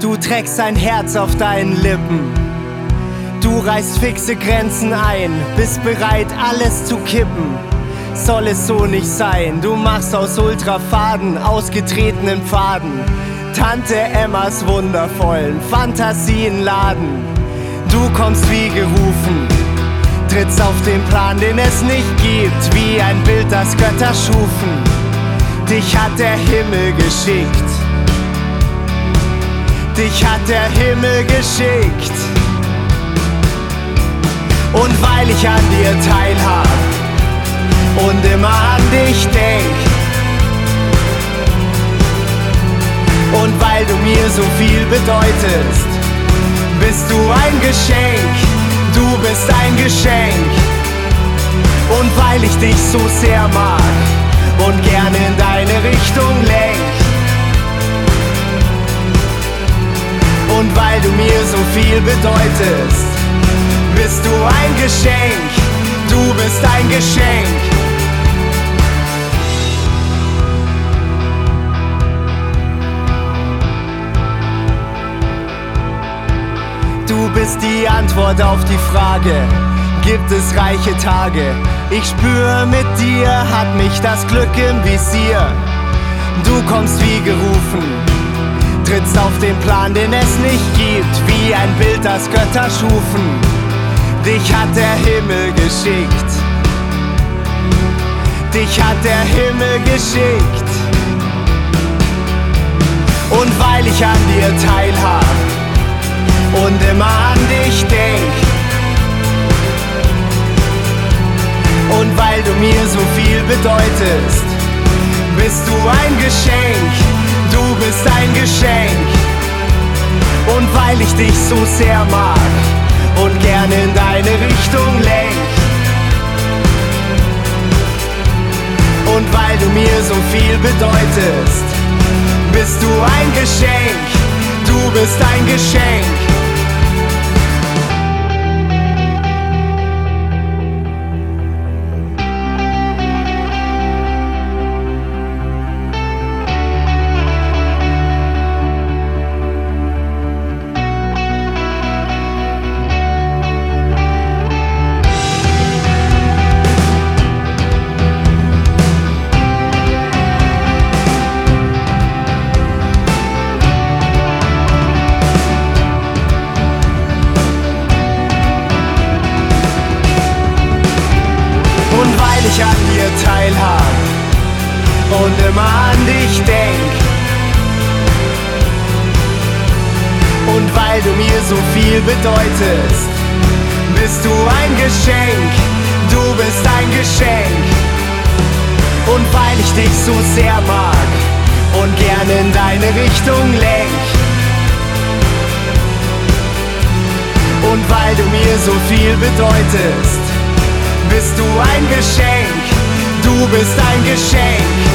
Du trägst ein Herz auf deinen Lippen. Du reißt fixe Grenzen ein, bist bereit, alles zu kippen. Soll es so nicht sein, du machst aus Ultrafaden ausgetretenen Pfaden Tante Emmas wundervollen Fantasien laden. Du kommst wie gerufen, trittst auf den Plan, den es nicht gibt, wie ein Bild, das Götter schufen. Dich hat der Himmel geschickt. Dich hat der Himmel geschickt. Und weil ich an dir teilhab und immer an dich denk, und weil du mir so viel bedeutest, bist du ein Geschenk, du bist ein Geschenk. Und weil ich dich so sehr mag und gerne in deine Richtung lenk, und weil du mir so viel bedeutest, bist du ein Geschenk, du bist ein Geschenk. Du bist die Antwort auf die Frage, gibt es reiche Tage? Ich spür, mit dir hat mich das Glück im Visier. Du kommst wie gerufen, trittst auf den Plan, den es nicht gibt, wie ein Bild, das Götter schufen. Dich hat der Himmel geschickt. Dich hat der Himmel geschickt. Und weil ich an dir teilhab und immer an dich denk, und weil du mir so viel bedeutest, bist du ein Geschenk, du bist ein Geschenk. Und weil ich dich so sehr mag und gerne in deine Richtung lenk, und weil du mir so viel bedeutest, bist du ein Geschenk, du bist ein Geschenk. Ich an dir teilhab und immer an dich denk, und weil du mir so viel bedeutest, bist du ein Geschenk, du bist ein Geschenk. Und weil ich dich so sehr mag und gerne in deine Richtung lenk, und weil du mir so viel bedeutest, bist du ein Geschenk, du bist ein Geschenk.